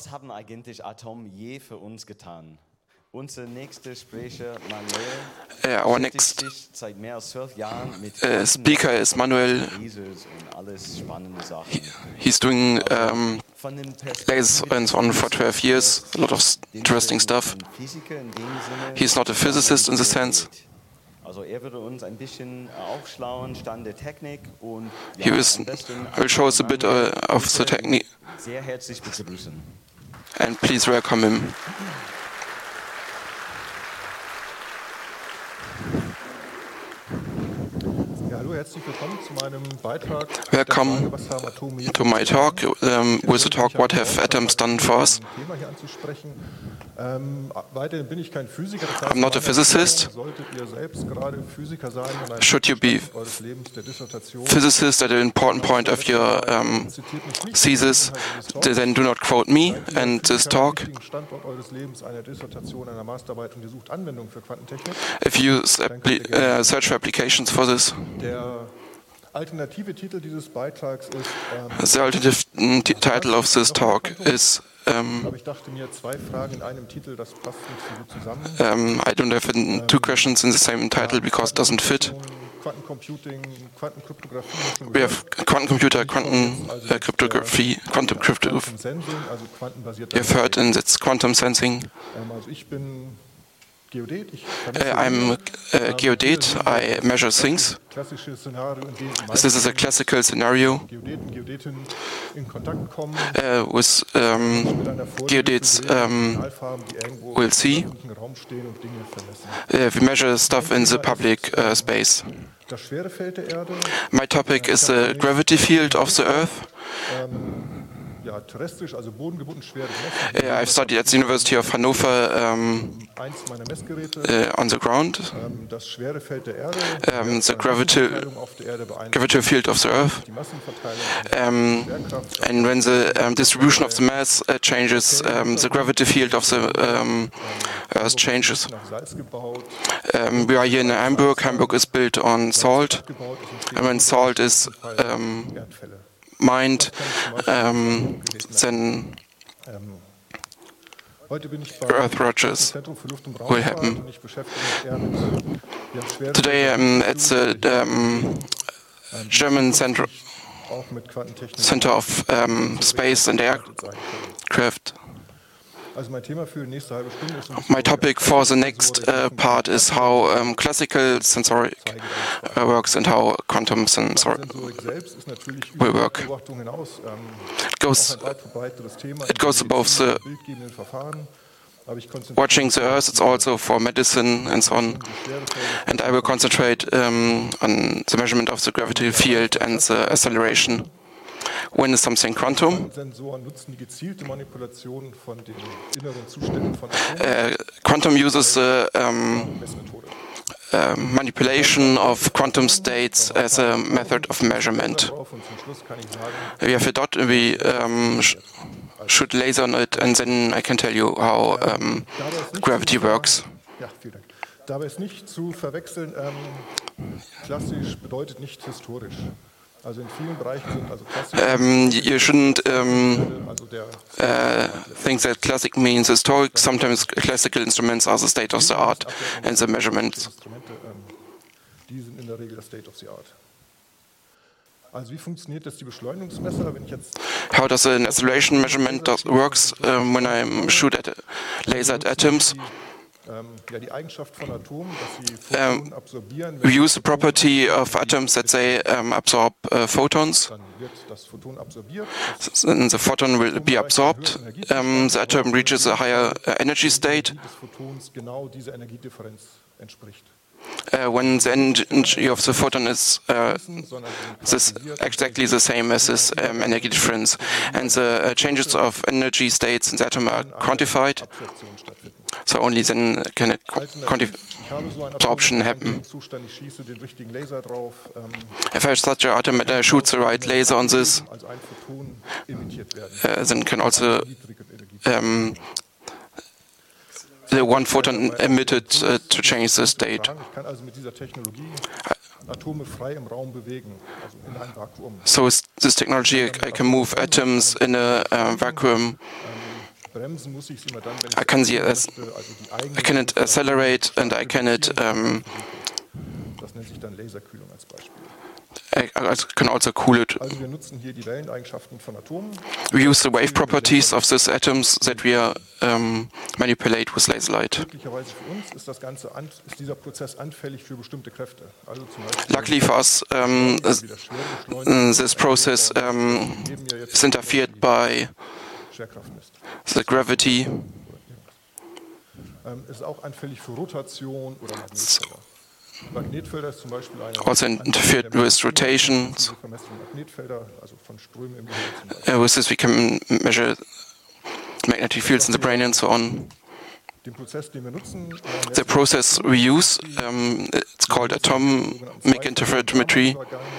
Was haben eigentlich Atome je für uns getan? Unser nächster Sprecher, Manuel, Our next sich seit mehr als 12 Jahren mit speaker is Manuel. und alles spannende Sachen. He's doing Von den lasers and so on for 12 years, a lot of interesting stuff. Physiker in dem Sinne, He's not a physicist in the sense. Also würde uns ein bisschen aufschlauen, Stand der Technik und He will show us a bit of the technique. Sehr herzlich begrüßen. And please welcome him. Ja, hallo, herzlich willkommen zu meinem Beitrag. Welcome to my talk with the talk What Have Atoms Done for Us. Thema hier anzusprechen. Weiterhin bin ich kein Physiker. Das heißt, I'm not a physicist. Solltet ihr selbst gerade Physiker sein und ein Should you be eures Lebens der Dissertation physicist at an important point of your thesis, then do not quote me and this talk. Standort eures Lebens einer Dissertation, einer Masterarbeit und ihr sucht Anwendung für Quantentechnik. If you search for applications for this. Der alternative Titel dieses Beitrags ist The alternative title of this talk is aber ich dachte mir, zwei Fragen in einem Titel, das passt nicht so gut zusammen. I don't have two questions in the same title because it doesn't fit. Quantencomputing, Quantenkryptographie. We have quantum computer, quantum cryptography, quantum cryptography. Also quantenbasierte. You've heard in its quantum sensing. Also ich bin Geodet. I'm a geodet. I measure things. Klassisches Szenario, in dem This is a classical scenario Geodeten, Geodetinnen in Kontakt kommen with geodets will see. im Raum stehen und Dinge vermessen. We measure stuff in the public space. Das Schwerefeld der Erde. My topic is the gravity field of the Earth. Ja, terrestrisch, also bodengebunden schwer I've studied at the University of Hannover eins meiner Messgeräte. on the ground. Das Schwerefeld der Erde. The gravitational field of the Earth. Die Massenverteilung. And when the distribution of the mass changes, the gravity field of the Earth changes. Nach Salz gebaut. We are here in Hamburg. Hamburg is built on salt. And when salt is Erdfälle. mined, then Heute bin ich Earth ruptures Zentrum für Luft- und will Raumfahrt happen. und ich beschäftige mich eher mit schweren Today I'm at the German auch mit Quantentechnik. Center of Space and Aircraft. Also mein Thema für die nächste halbe Stunde ist My topic for the next part is how classical sensoric works and how quantum sensoric Sensorik selbst ist natürlich will über work. Beobachtung hinaus It goes ein weit verbreitetes Thema. it goes above the bildgebenden Verfahren. Aber ich konzentriere watching the Earth. It's also for medicine and so on. And I will concentrate on the measurement of the gravity field and the acceleration. When is something quantum? Sensoren nutzen die gezielte Manipulation von den inneren Zuständen von Atomen. Quantum uses the Messmethode. manipulation of quantum states as a method of measurement. Drauf und zum Schluss kann ich sagen, We have a dot. We should laser on it, and then I can tell you how gravity works. ja, vielen Dank. Dabei ist nicht zu verwechseln, klassisch bedeutet nicht historisch. Also in vielen Bereichen sind also klassisch. You shouldn't Also der think that classic means historic. Sometimes classical instruments are the state of the art and the measurements. Instrumente, die sind in der Regel das State of the Art. Also wie funktioniert das die Beschleunigungsmesser, wenn ich jetzt How does an acceleration measurement works when I shoot at laser at atoms? ja, die Eigenschaft von Atomen, dass sie Photonen absorbieren, We use the property of atoms that they absorb photons. dann wird das Photon absorbiert. Then the photon will be absorbed. The atom reaches a higher energy state. Des Photons genau dieser Energiedifferenz entspricht. When the energy of the photon is this exactly the same as this energy difference, and the changes of energy states in the atom are quantified. Absorption stattfinden. So only then can Ich habe so ein absorption Atom happen. im Zustand, ich schieße den richtigen Laser drauf, If I have such an atom and I shoot the right laser on this, also ein Photon emittiert werden. then can also Niedrige Energie. the one photon emitted to change the state. Ich kann also mit dieser Technologie Atome frei im Raum bewegen, also in einem Vakuum. So with this technology, I can move atoms in a vacuum. Bremsen muss ich es immer dann, wenn ich I can see möchte, it, also die eigene I can it accelerate and I can it das nennt sich dann Laserkühlung als Beispiel. I can also cool it. Also wir nutzen hier die Welleneigenschaften von Atomen. We use the wave properties of these atoms that we manipulate with laser light. Glücklicherweise für uns ist ist dieser Prozess anfällig für bestimmte Kräfte. Also zum Beispiel Luckily for us, this process is interfered by Schwerkraft misst. the gravity. Es ist auch anfällig für Rotation oder Magnetfelder. Magnetfelder ist zum Beispiel eine Also interfered with rotation. Vermessung Magnetfelder, also von Strömen im Gehirn zum Beispiel. With this we can measure magnetic fields in the brain and so on. Den Prozess, den wir nutzen, The process we use, it's called atomic interferometry.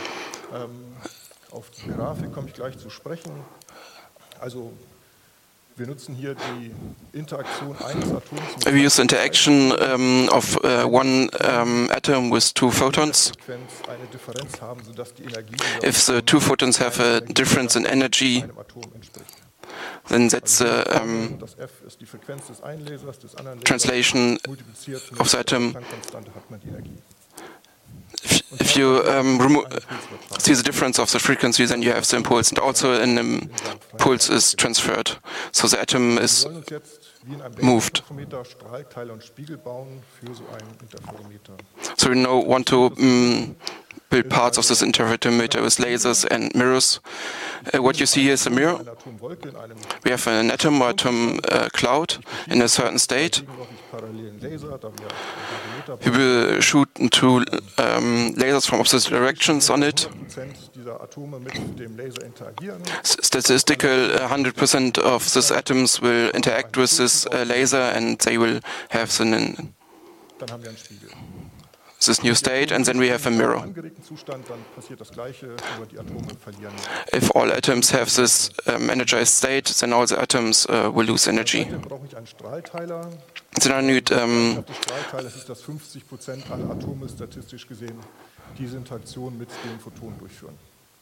Auf die Grafik komme ich gleich zu sprechen. Also wir nutzen hier die Interaktion eines Atoms mit We use the interaction of one atom with two photons. eine Differenz haben, sodass die Energie If the two photons have a difference in energy, einem Atom entspricht. then that's the Das F ist die Frequenz des einen Lasers, des anderen Lasers. translation Multipliziert mit of the atom. der Planck-Konstante hat man die Energie. If you see the difference of the frequency, then you have the impulse, and also an impulse is transferred. So the atom Wir is wollen uns jetzt wie in einem moved. Interferometer Strahlteiler und Spiegel bauen für so einen Interferometer. So we want to build parts of this interferometer with lasers and mirrors. What you see here is a mirror. Eine Atomwolke in einem We have an atom or atom cloud in a certain state. gegenläufig parallelen Laser, da wir We will shoot two lasers from opposite directions on it. 100% dieser Atome mit dem Laser interagieren. Statistical 100% of these atoms will interact with this laser and they will have Dann haben wir einen Spiegel. this new state, and then we have a Im mirror. angeregten Zustand, dann passiert das Gleiche, nur die Atome verlieren. If all atoms have this energized state, then all the atoms will lose energy. Dann brauche ich einen Strahlteiler. Then I need Der Strahlteiler ist, dass 50% aller Atome statistisch gesehen diese Interaktion mit den Photonen durchführen.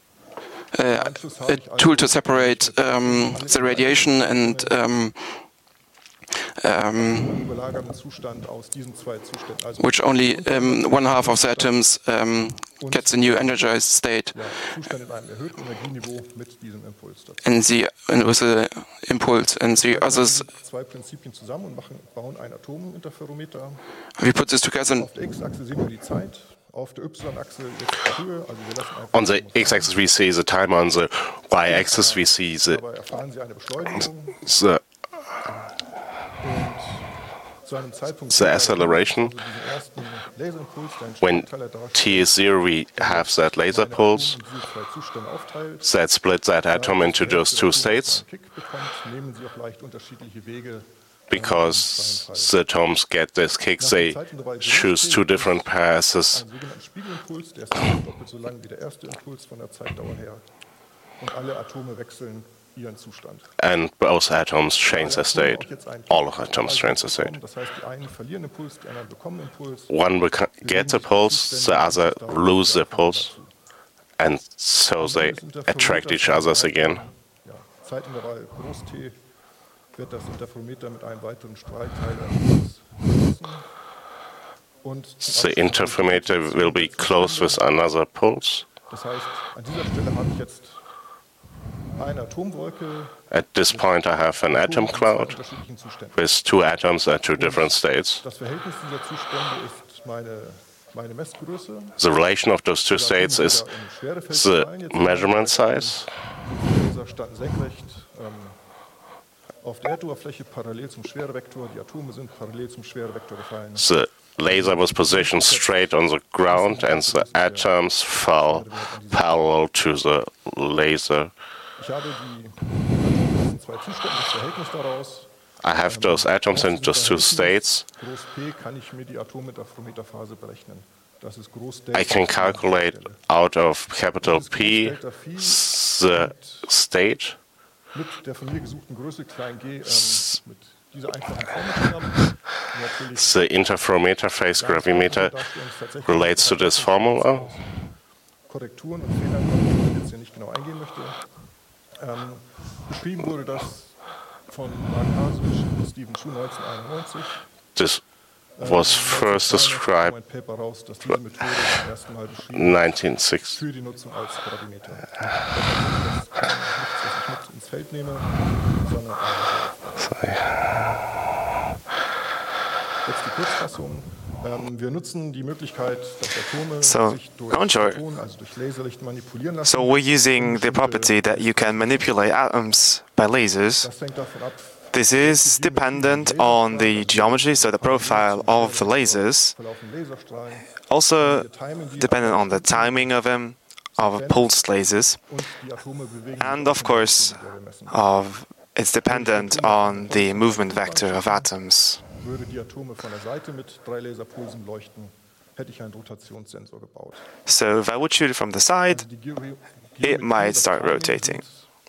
a tool to separate the radiation and Im überlagerten Zustand aus diesen zwei Zuständen. Also which only one half of the atoms gets a new energized state, ja, Zustand in einem erhöhten Energieniveau mit diesem Impuls. and with the impulse, and the others. Zwei Prinzipien zusammen und bauen ein Atominterferometer. We put this together. Auf der X-Achse sehen wir die Zeit, auf der Y-Achse jetzt die Höhe. Also wir lassen einfach On the x-axis we see the time, on the y-axis we see dabei erfahren Sie eine Beschleunigung the, und zu einem Zeitpunkt the acceleration. also diesen ersten Laserimpuls, der einen When Strahlteiler darstellt, t is 0, we have that laser ein pulse Atom in diese zwei Zustände aufteilt. that splits that atom into those two states, Kick bekommt, nehmen Sie auch leicht unterschiedliche Wege. because the atoms get this kick, they choose two different paths, Einen sogenannten Spiegelimpuls, der ist doppelt so lang wie der erste Impuls von der Zeitdauer her. Und alle Atome wechseln ihren Zustand. and both atoms change their state. All of atoms change their state. Das heißt, die einen verlieren Impuls, die anderen bekommen Impuls. One gets a pulse, the other lose the pulse, and so they attract each others again. Ja, Zeitintervall groß T wird das Interferometer mit einem weiteren Strahlteiler verlassen. Und The interferometer will be close with another pulse. das heißt, an dieser Stelle habe ich jetzt eine Atomwolke At this point, I have an atom in zwei cloud unterschiedlichen Zuständen. with two atoms at two different states. Das Verhältnis dieser Zustände ist meine Messgröße. The relation of those two states is the measurement size. Die Laser standen senkrecht auf der Erdoberfläche parallel zum Schwerevektor. Die Atome sind parallel zum Schwerevektor gefallen. The laser was positioned straight on the ground, and the atoms fell parallel to the laser. Ich habe die Atome in zwei Zuständen, das Verhältnis daraus. I have those atoms in those two states. Groß P kann ich mir die Atominterferometerphase berechnen. Das ist Groß I can calculate out of capital P the state. mit der von mir gesuchten Größe klein g mit dieser einfachen Formel zusammen. Natürlich The interferometer phase gravimeter relates to this formula. Korrekturen und Fehler, auf die ich jetzt hier nicht genau eingehen möchte. Beschrieben wurde das This was first described 1960. So, so we're using the property that you can manipulate atoms by lasers. This is dependent on the geometry, so the profile of the lasers. Also dependent on the timing of them, of pulsed lasers. And of course, it's dependent on the movement vector of atoms. So if I would shoot it from the side, it might start rotating.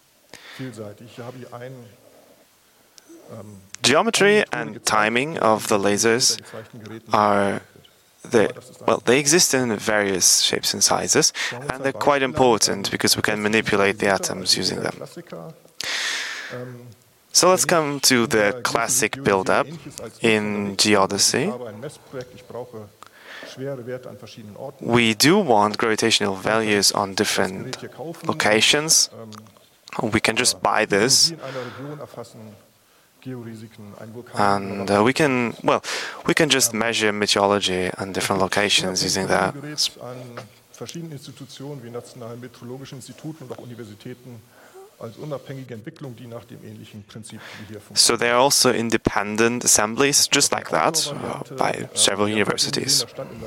Geometry and timing of the lasers are they exist in various shapes and sizes, and they're quite important because we can manipulate the atoms using them. So let's come to the classic build-up in geodesy. We do want gravitational values on different locations. We can just buy this. And we can just measure meteorology on different locations using that. So they are also independent assemblies, just like that, by several universities.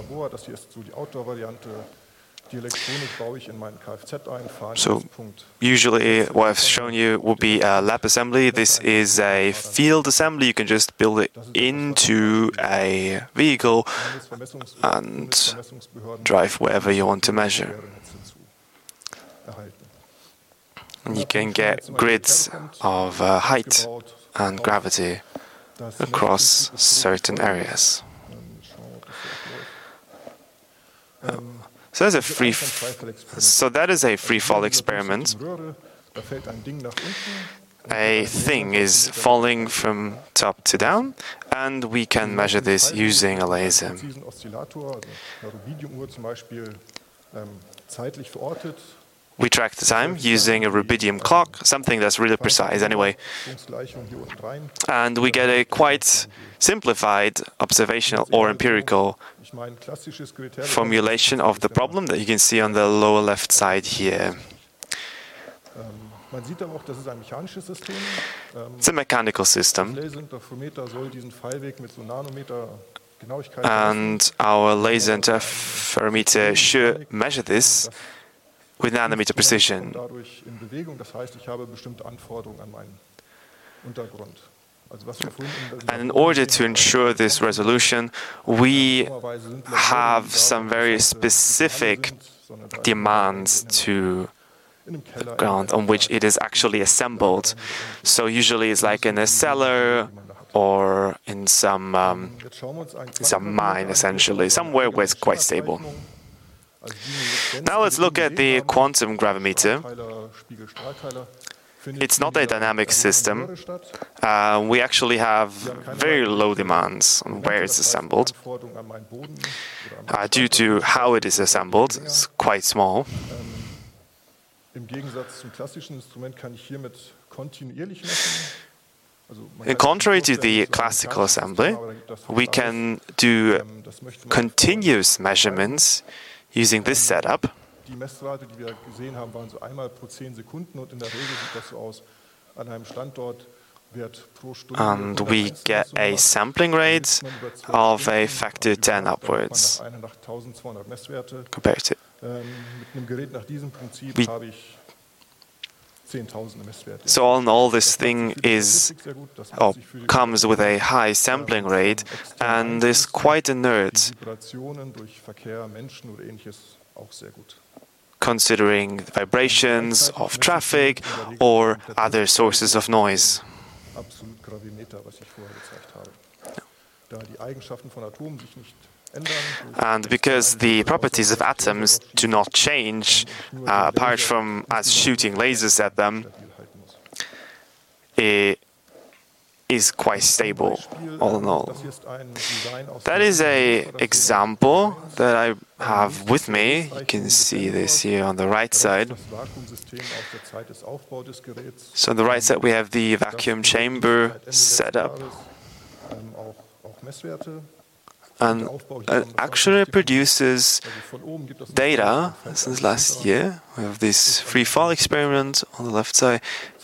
So usually what I've shown you would be a lab assembly. This is a field assembly. You can just build it into a vehicle and drive wherever you want to measure. And you can get grids of height and gravity across certain areas. So that is a free fall experiment. A thing is falling from top to down, and we can measure this using a laser. We track the time using a rubidium clock, something that's really precise anyway. And we get a quite simplified observational or empirical formulation of the problem that you can see on the lower left side here. It's a mechanical system. And our laser interferometer should measure this with nanometer precision. And in order to ensure this resolution, we have some very specific demands to the ground on which it is actually assembled. So usually it's like in a cellar or in some mine, essentially, somewhere where it's quite stable. Now let's look at the quantum gravimeter. It's not a dynamic system. We actually have very low demands on where it's assembled. Due to how it is assembled, it's quite small. Contrary to the classical assembly, we can do continuous measurements using this setup. And we get a sampling rate of a factor 10 upwards compared to. So all in all, this thing comes with a high sampling rate and is quite inert, considering vibrations of traffic or other sources of noise. And because the properties of atoms do not change, apart from us shooting lasers at them, is quite stable, all in all. That is an example that I have with me. You can see this here on the right side. So on the right side we have the vacuum chamber setup. And it actually produces data since last year. We have this free fall experiment on the left side.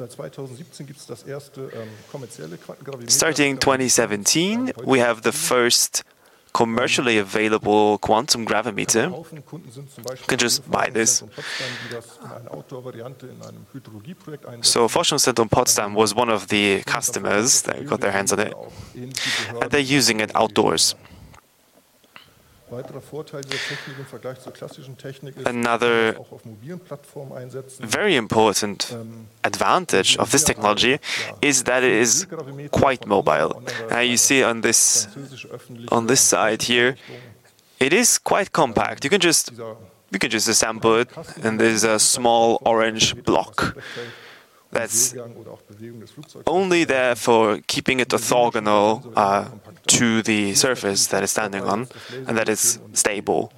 Starting 2017, we have the first commercially available quantum gravimeter. You can just buy this. So Forschungszentrum Potsdam was one of the customers that got their hands on it, and they're using it outdoors. Another very important advantage of this technology is that it is quite mobile. You see on this side here, it is quite compact. You can just assemble it, and there's a small orange block that's only there for keeping it orthogonal to the surface that it's standing on, and that is stable.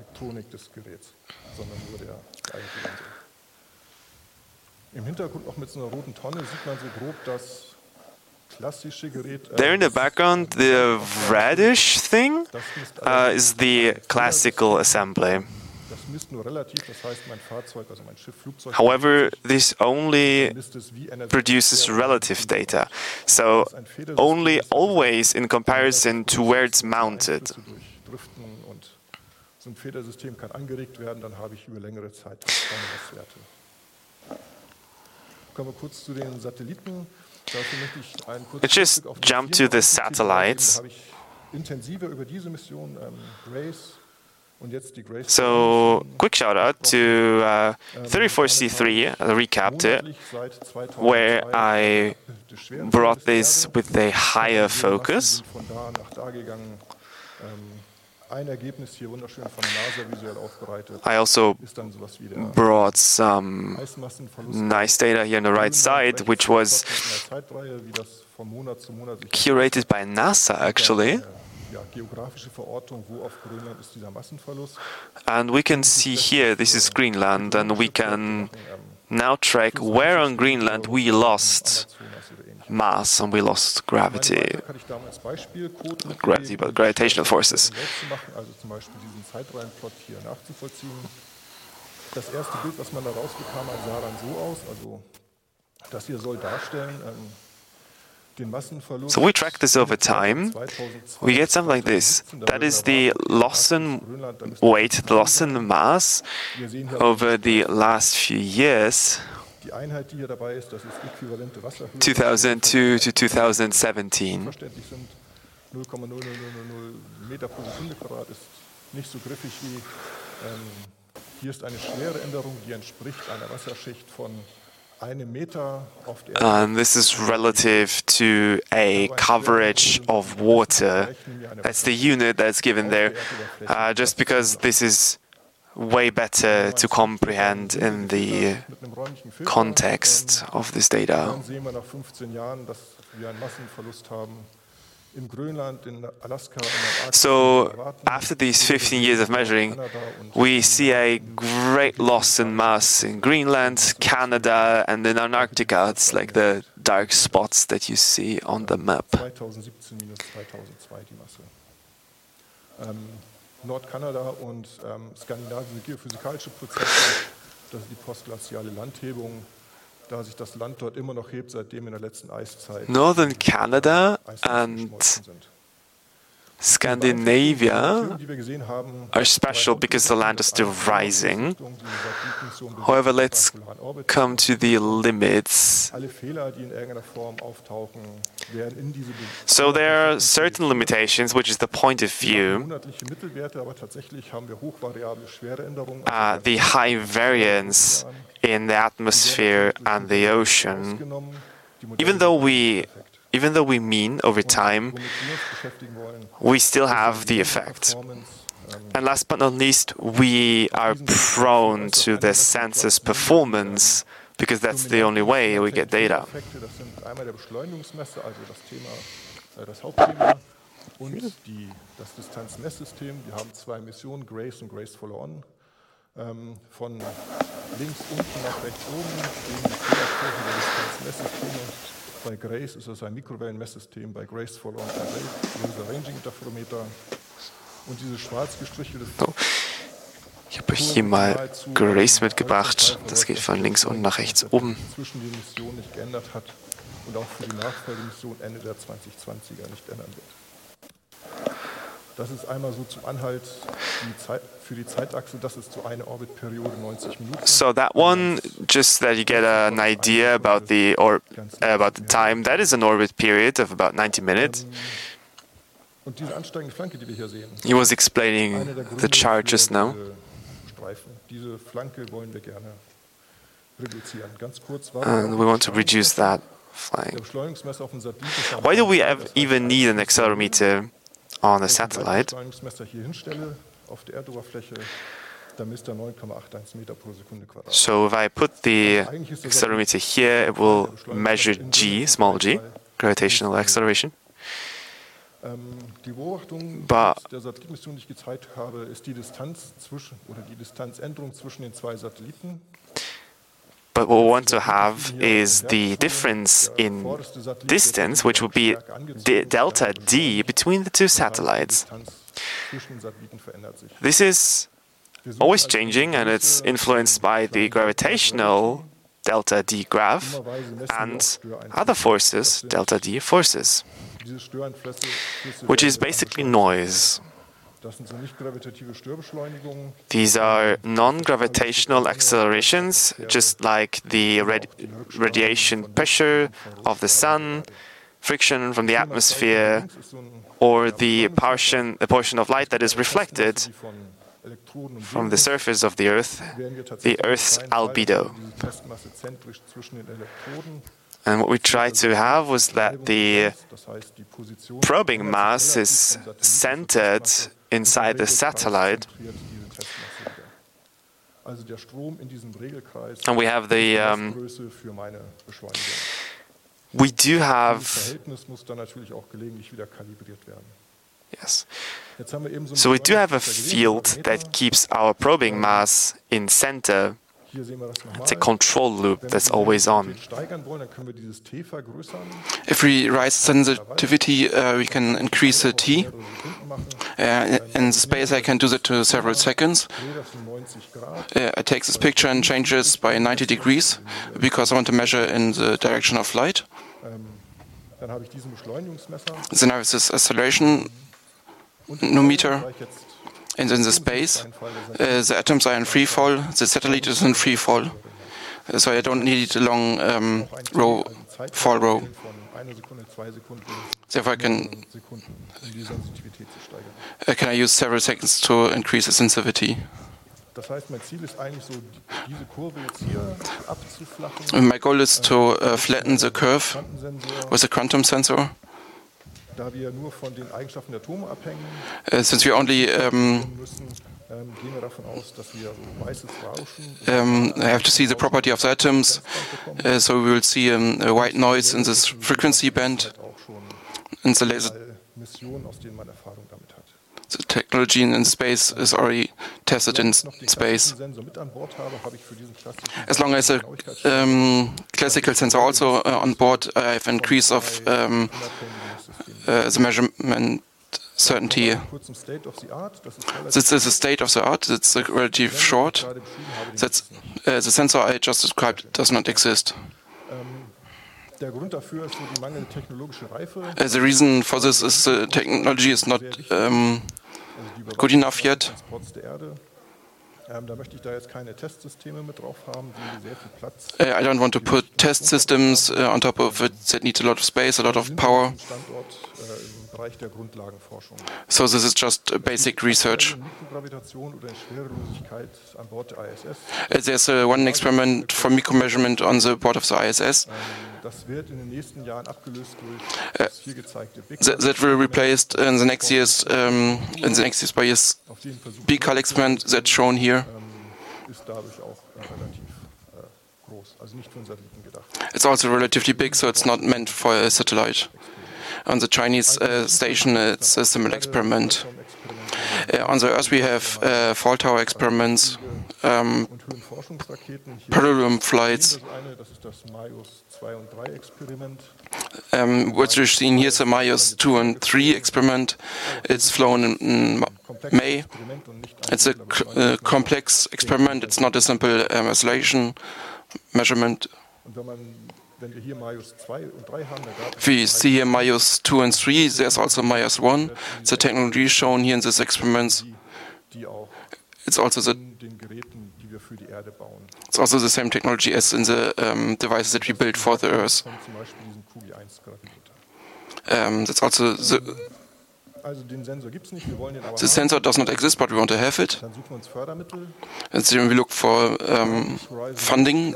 There in the background, the reddish thing is the classical assembly. However, this only produces relative data, so only always in comparison to where it's mounted. Let's just jump to the satellites. So, quick shout out to 34C3, I recapped it, where I brought this with a higher focus. I also brought some nice data here on the right side, which was curated by NASA, actually. And we can see here, this is Greenland, and we can now track where on Greenland we lost mass and we lost gravity. But gravitational forces. So we track this over time. We get something like this. That is the loss in weight, the loss in mass over the last few years, 2002 to 2017. And this is relative to a coverage of water. That's the unit that's given there, just because this is way better to comprehend in the context of this data. So, after these 15 years of measuring, we see a great loss in mass in Greenland, Canada, and in Antarctica. It's like the dark spots that you see on the map. Nordkanada und Skandinavien sind geophysikalische Prozesse, das ist die postglaziale Landhebung, da sich das Land dort immer noch hebt, seitdem in der letzten Eiszeit. Northern Canada and Scandinavia are special because the land is still rising. However, let's come to the limits. So there are certain limitations, which is the point of view. The high variance in the atmosphere and the ocean, even though we mean over time, we still have the effect. And last but not least, we are prone to the census performance because that's the only way we get data. Das sind einmal der Beschleunigungsmesser, also das Hauptthema, und das Distanzmesssystem. Wir haben zwei Missionen, GRACE und GRACE Follow-on. Von links unten nach rechts oben stehen die Fehlerkurven der Distanzmesssysteme. Bei GRACE ist es ein Mikrowellenmesssystem, bei GRACE Follow-on ein Laser Ranging Interferometer. Und diese schwarz gestrichelte Ich habe euch hier mal GRACE mitgebracht. Das geht von links unten nach rechts oben. Zwischen den Missionen nicht geändert hat und auch für die Nachfolgemission Ende der 2020er nicht ändern wird. Das ist einmal so zum Anhalt für die Zeitachse, das ist so eine Orbitperiode 90 Minuten. So that one, just that you get an idea about the time, that is an orbit period of about 90 minutes. Und diese ansteigende Flanke, die wir hier sehen, He was explaining the chart just now. Diese Flanke wollen wir gerne reduzieren. Ganz kurz, And we want to reduce that flying. der Beschleunigungsmesser auf dem Satellit. Why do we even need an accelerometer on a satellite? Beschleunigungsmesser hier hinstelle auf der Erdoberfläche, dann misst er 9,81 Meter pro Sekunde Quadrat. So if I put the accelerometer here, it will measure g, small g, gravitational acceleration. Die Beobachtung But der Satellitenmission, die ich gezeigt habe, ist die Distanz zwischen oder die Distanzänderung zwischen den zwei Satelliten. But what we want to have is the difference in distance, which would be delta D between the two satellites. This is always changing, and it's influenced by the gravitational delta D graph and other forces, delta D forces, which is basically noise. These are non-gravitational accelerations, just like the radiation pressure of the sun, friction from the atmosphere, or the portion of light that is reflected from the surface of the Earth's albedo. And what we tried to have was that the probing mass is centered inside the satellite, and we have we do have yes. So we do have a field that keeps our probing mass in center. It's a control loop that's always on. If we raise sensitivity, we can increase the T. In space, I can do that to several seconds. I take this picture and change this by 90 degrees because I want to measure in the direction of light. Then I have this acceleration meter. And in the space, the atoms are in free fall, the satellite is in free fall. So I don't need a long fall row. Therefore, can I use several seconds to increase the sensitivity? My goal is to flatten the curve with a quantum sensor. Since we only have to see the property of the atoms, so we will see a white noise in this frequency band. And the laser, the technology in space is already tested in space. As long as a classical sensor also on board, I have an increase of the measurement certainty. This is a state of the art. It's relatively short. That's the sensor I just described does not exist. The reason for this is the technology is not good enough yet. I don't want to put test systems on top of it that need a lot of space, a lot of power. So this is just basic research. There's one experiment for micromeasurement on the board of the ISS. That will be replaced in the next years by this BCAL experiment that's shown here. It's also relatively big, so it's not meant for a satellite. On the Chinese station, it's a similar experiment. On the Earth, we have fall tower experiments, parallel flights. What you're seeing here is the Mayus 2 and 3 experiment. It's flown in May. It's a complex experiment. It's not a simple isolation measurement. If we see here Mayus 2 and 3, there's also Mayus 1. The technology shown here in this experiment. It's also the same technology as in the devices that we built for the Earth. That's also the sensor does not exist, but we want to have it. And then we look for funding.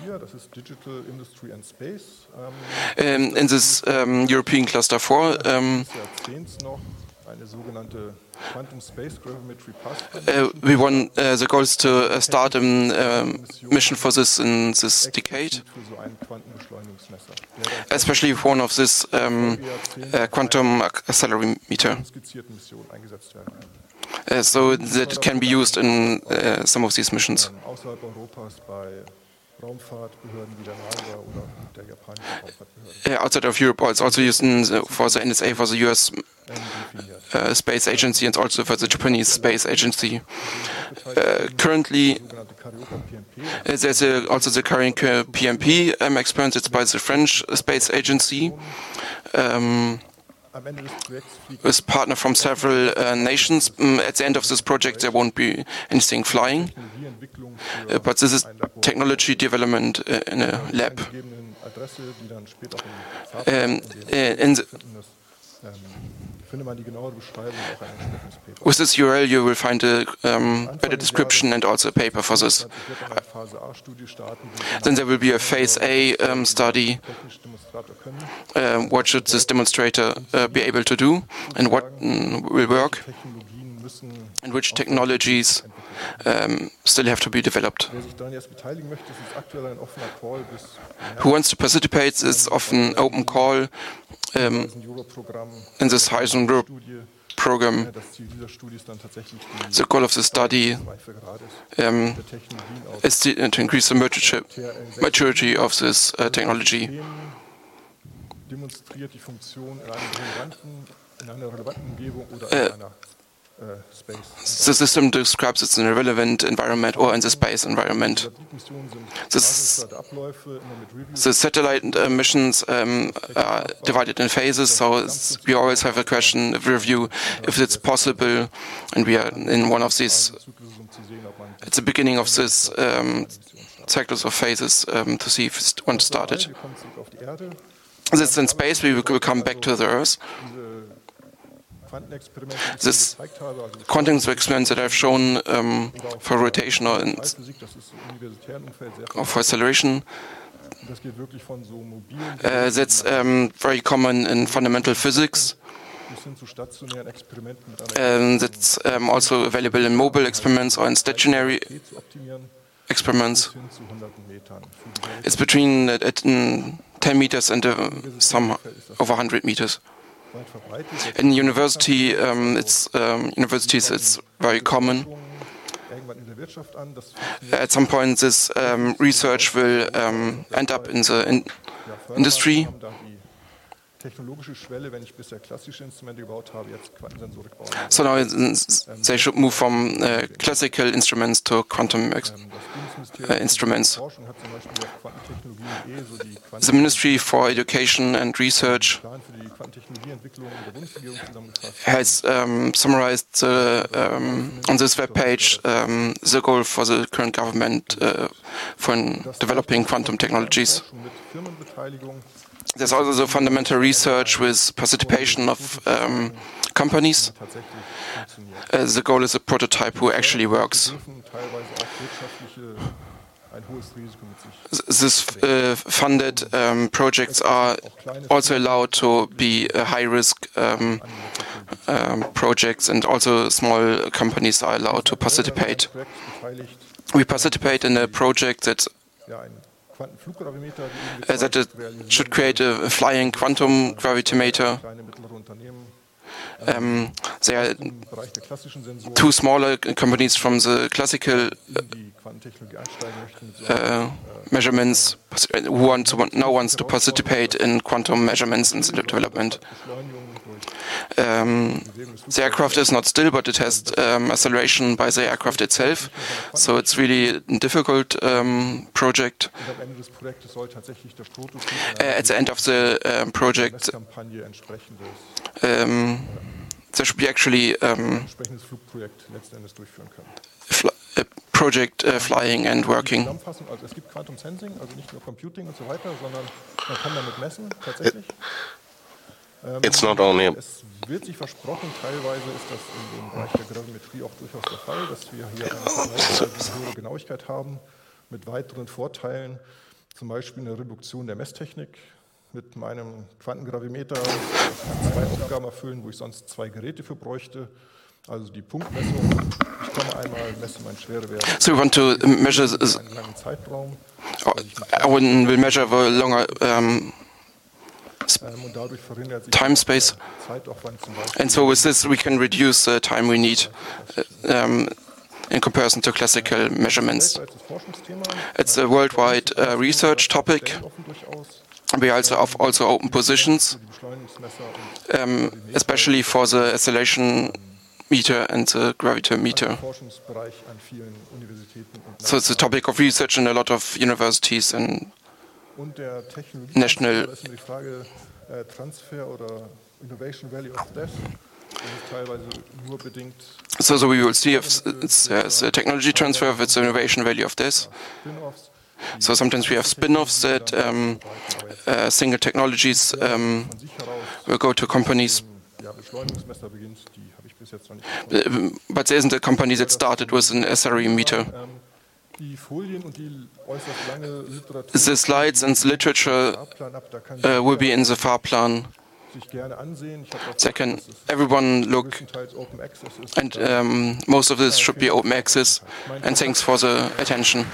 In this European Cluster 4, we want the goal is to start a mission for this in this decade, especially one of this quantum accelerometer, so that it can be used in some of these missions. Outside of Europe, it's also used for the NSA, for the US Space Agency, and also for the Japanese Space Agency. Currently, there's also the Carrier PMP experiment. It's by the French Space Agency. With partner from several nations. At the end of this project, there won't be anything flying, but this is technology development in a lab. With this URL, you will find a better description and also a paper for this. Then there will be a Phase A study. What should this demonstrator be able to do, and what will work, and which technologies still have to be developed. Who wants to participate is often open call in this Horizon Europe program. The goal of the study is to increase the maturity of this technology. The system describes it in a relevant environment or in the space environment. The satellite missions are divided in phases, so we always have a question of review if it's possible, and we are in one of these. It's the beginning of this cycles of phases to see if we want to start it. This in space, we will come back to the Earth. This quantum experiments that I've shown for rotation or for acceleration, that's very common in fundamental physics. That's also available in mobile experiments or in stationary experiments. It's between 10 meters and some over 100 meters. In universities, it's very common. At some point, this research will end up in the industry. So now they should move from classical instruments to quantum instruments. The Ministry for Education and Research has summarized on this webpage the goal for the current government for developing quantum technologies. There's also the fundamental research with participation of companies. The goal is a prototype who actually works. This funded projects are also allowed to be high-risk projects, and also small companies are allowed to participate. We participate in a project that that it should create a flying quantum gravitometer. There are two smaller companies from the classical measurements who now wants to participate in quantum measurements and development. The aircraft is not still, but it has acceleration by the aircraft itself. So it's really a difficult project. At the end of the project, there should be actually a project flying and working. It's not only Es wird sich versprochen, teilweise ist das in dem Bereich der Gravimetrie auch durchaus der Fall, dass wir hier eine höhere Genauigkeit haben mit weiteren Vorteilen, zum Beispiel eine Reduktion der Messtechnik. Mit meinem Quantengravimeter zwei Aufgaben erfüllen, wo ich sonst zwei Geräte für bräuchte. Also die Punktmessung. Ich komme einmal, messe meinen Schwerewert. So we want to measure einen langen Zeitraum. I will measure the longer time space, and so with this we can reduce the time we need in comparison to classical measurements. It's a worldwide research topic. We also have open positions, especially for the acceleration meter and the gravitometer. So it's a topic of research in a lot of universities and national. So we will see if there's a technology transfer, if it's an innovation value of this. So sometimes we have spin-offs that single technologies will go to companies. But there isn't a company that started with an SRE meter. The slides and the literature will be in the Fahrplan. Second, everyone look, and most of this should be open access. And thanks for the attention.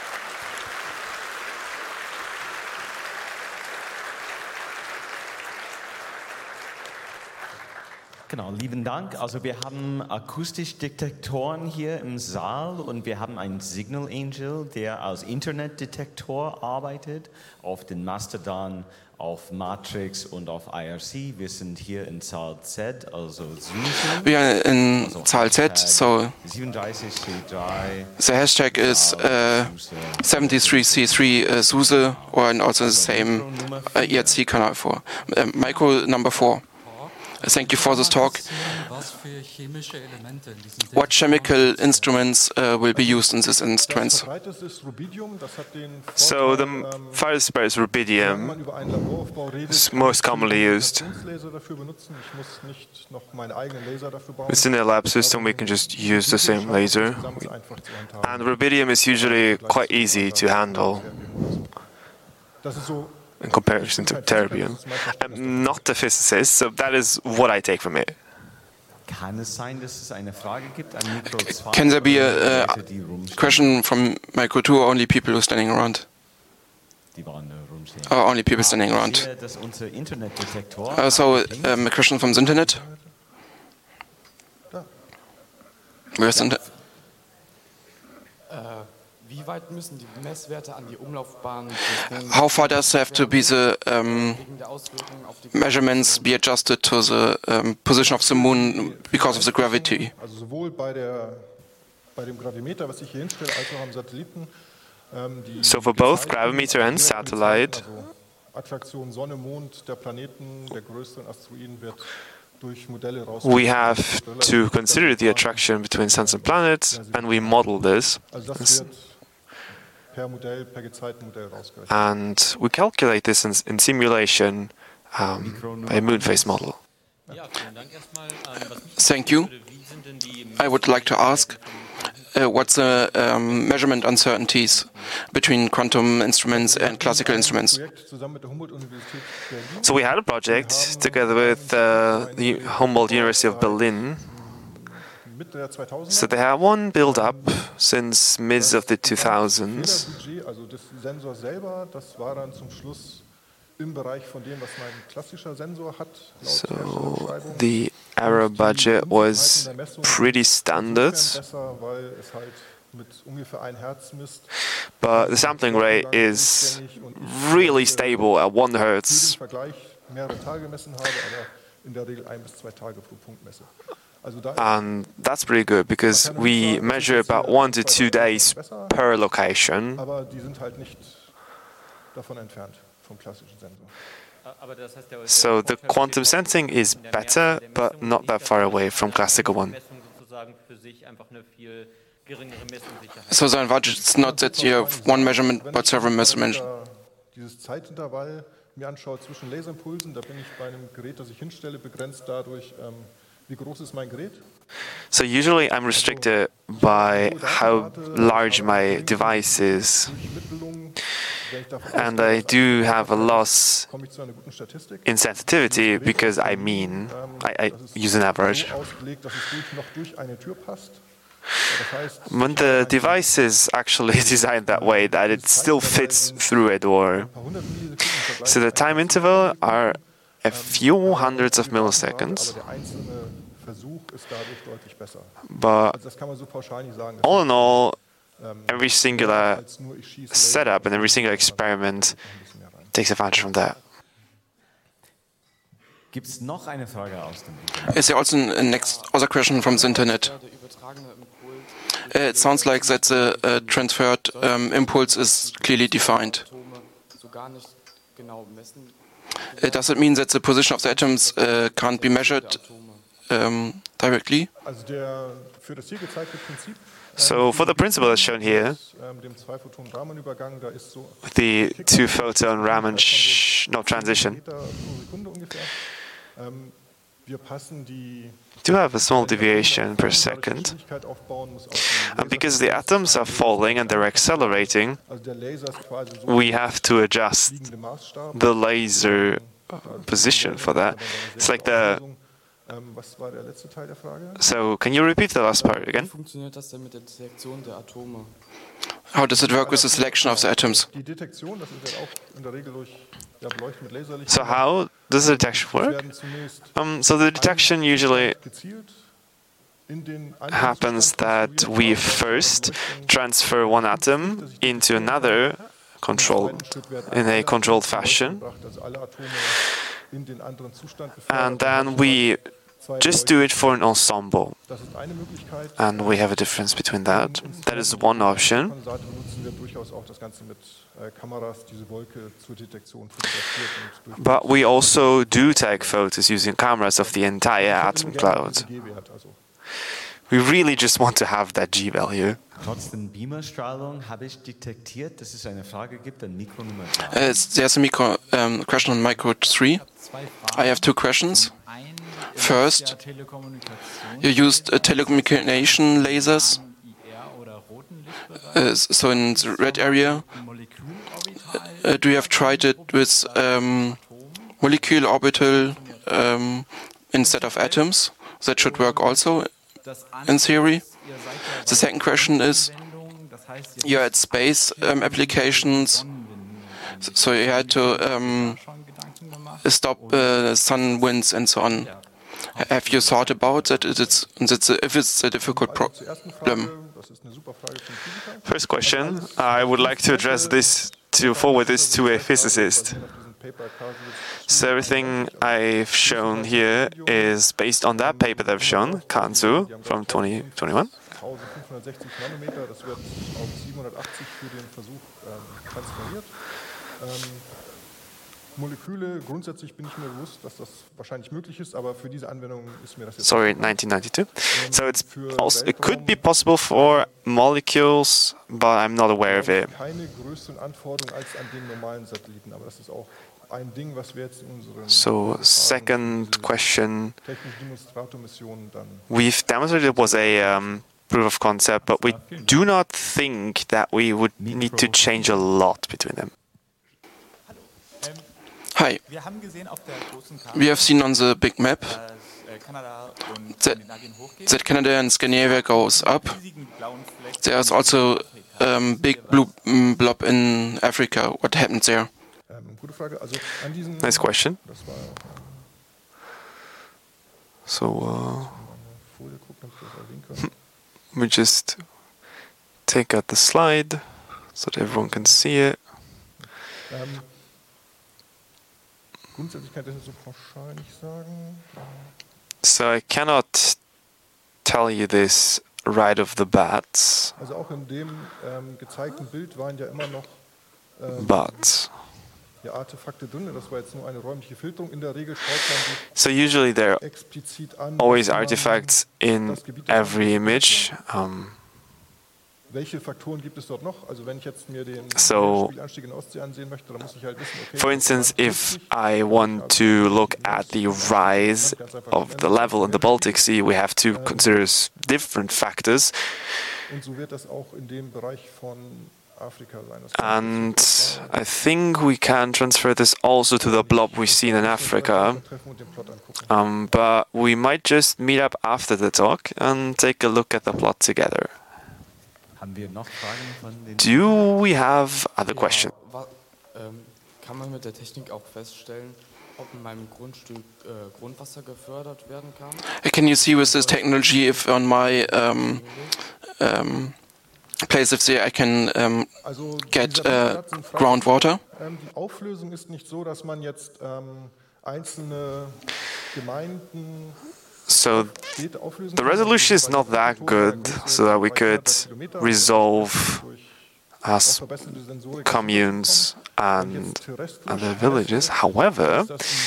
Genau, lieben Dank. Also wir haben Akustikdetektoren hier im Saal und wir haben einen Signal Angel, der als Internetdetektor arbeitet, auf den Mastodon, auf Matrix und auf IRC. Wir sind hier in Saal Z, also SUSE. We are in Saal Z, so 37C3. the hashtag is 73C3 SUSE, or also the same IRC Kanal 4. Micro number 4. Thank you for this talk. What chemical instruments will be used in this instruments? So the farthest spread is rubidium. It's most commonly used. Within a lab system, we can just use the same laser. And rubidium is usually quite easy to handle in comparison to terbium. I'm not a physicist, so that is what I take from it. Can there be a question from Micro 2 or only people who are standing around? Or only people standing around? So a question from the internet? Where's the internet? How far does have to be the measurements be adjusted to the position of the moon because of the gravity? So for both gravimeter and satellite, we have to consider the attraction between suns and planets, and we model this. And we calculate this in simulation by a moon phase model. Thank you. I would like to ask, what's the measurement uncertainties between quantum instruments and classical instruments? So we had a project together with the Humboldt University of Berlin So they have one build-up since mid of the 2000s. Fehlerbudget, also das Sensor selber, das war dann zum Schluss im Bereich von dem, was mein klassischer Sensor hat. So the error budget was pretty standard, Besser, weil es halt mit ungefähr 1 Hertz misst. but the sampling rate is really stable at 1 Für den Hertz. Vergleich mehrere Tage gemessen habe, aber in der Regel 1 bis 2 Tage pro Punkt messe. Also da And that's pretty good because we measure about 1 to 2 days per location. aber die sind halt nicht davon entfernt vom klassischen Sensor. So the quantum sensing is better, but not that far away from classical one. So the advantage is not that you have one measurement, but several measurements. Dieses Zeitintervall mir anschaue zwischen Laserimpulsen, da bin ich bei einem Gerät, das ich hinstelle, begrenzt dadurch, wie groß ist mein Gerät. So usually I'm restricted by how large my device is, Durch Mittelungen, wenn ich davon and I do have a loss komme ich zu einer guten Statistik. in sensitivity because I use an average. So ausgelegt, dass es noch durch eine Tür passt. Das heißt, When the device is actually designed that way that it still fits through a door. ein paar 100 Millisekunden im Vergleich, So the time interval are a few hundreds of milliseconds, aber der einzelne Versuch ist dadurch deutlich besser. but Also das kann man so pauschal nicht sagen. all in all, every singular Als nur ich schieße setup and every single experiment ein bisschen mehr rein. takes advantage from that. Gibt es noch eine Frage aus dem Internet? Is there also other question from the internet? It sounds like that the transferred impulse is clearly defined. Does it mean that the position of the atoms can't be measured directly? Also für das hier gezeigte Prinzip, So for the principle that's shown here, dem Zwei-Photonen-Raman-Übergang, da ist so the two-photon Raman not transition, Meter pro Sekunde ungefähr. Wir passen die do have a small deviation per second. Geschwindigkeit aufbauen, muss auf den And because the atoms are falling and they're accelerating, also der Laser ist quasi so we have to adjust liegende Maßstab. the laser position for that. It's like the... Was war der letzte Teil der Frage? So can you repeat the last part again? Funktioniert das denn mit der Detektion der Atome? How does it work with the selection of the atoms? Die Detektion, das ist ja auch in der Regel durch Beleuchten mit Laserlicht. So how does the detection work? werden zunächst So the detection usually gezielt in den happens that we first transfer one atom into another in a controlled fashion, also alle Atome in den anderen Zustand and then we just do it for an ensemble, Das ist eine Möglichkeit. and we have a difference between that. That is one option. Von Seite nutzen wir durchaus auch das Ganze mit Kameras, diese Wolke zur Detektion fotografiert und durch But we also do take photos using cameras of the entire atom cloud. G-Wert, also We really just want to have that G-value. Trotzdem Beamerstrahlung habe ich detektiert, dass es eine Frage gibt an Mikro Nummer 3. There's a question on micro 3. I have two questions. First, you used telecommunication lasers, so in the red area. Do you have tried it with molecule orbital instead of atoms? That should work also in theory. The second question is, you had space applications, so you had to stop sun winds and so on. Have you thought about that? If it's a difficult problem? das ist eine super Frage zum Physiker. First question, I would like to address this to forward this to a physicist. Auf diesem Paper Karlsruhe So everything I've shown here is based on that paper that I've shown, Kanzu, from 2021. 1560 Nanometer, das wird auf 780 für den Versuch transferiert. Moleküle, grundsätzlich bin ich mir bewusst, dass das wahrscheinlich möglich ist, aber für diese Anwendung ist mir das jetzt Sorry, 1992. So it could be possible for molecules, but I'm not aware of it. keine größeren Anforderungen als an den normalen Satelliten, aber das ist auch ein Ding, was wir jetzt in unseren So second question, technischen Demonstratormissionen dann we've demonstrated it was a proof of concept, but we do not think that we would need to change a lot between them. Hi. We have seen on the big map that Canada and Scandinavia goes up. There's also big blue blob in Africa. What happened there? Nice question. So we just take out the slide so that everyone can see it. So I cannot tell you this right off the bat, but so usually there are always artifacts in every image. So, for instance, if I want to look at the rise of the level in the Baltic Sea, we have to consider different factors. And I think we can transfer this also to the blob we've seen in Africa. But we might just meet up after the talk and take a look at the plot together. Do we have other questions? Kann man mit der Technik auch feststellen, ob in meinem Grundstück Grundwasser gefördert werden kann? Can you see with this technology if on my place if there I can get groundwater? Die Auflösung ist nicht so, dass man jetzt einzelne Gemeinden. So the resolution is not that good, so that we could resolve as communes and other villages. However,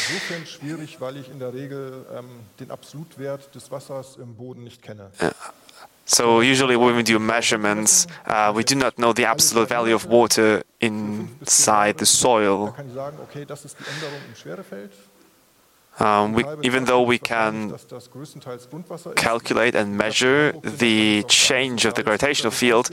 so usually when we do measurements, we do not know the absolute value of water inside the soil. Even though we can calculate and measure the change of the gravitational field,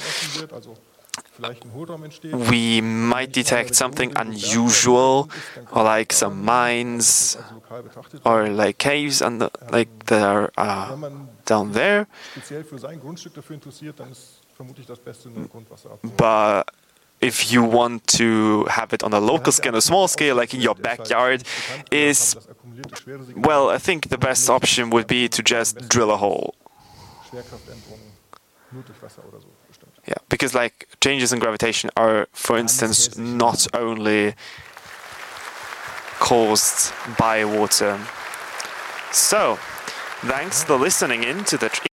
we might detect something unusual, or like some mines, or like caves, and like that are down there. But if you want to have it on a local scale, a small scale, like in your backyard, well, I think the best option would be to just drill a hole. Yeah, because like changes in gravitation are, for instance, not only caused by water. So, thanks for listening in to the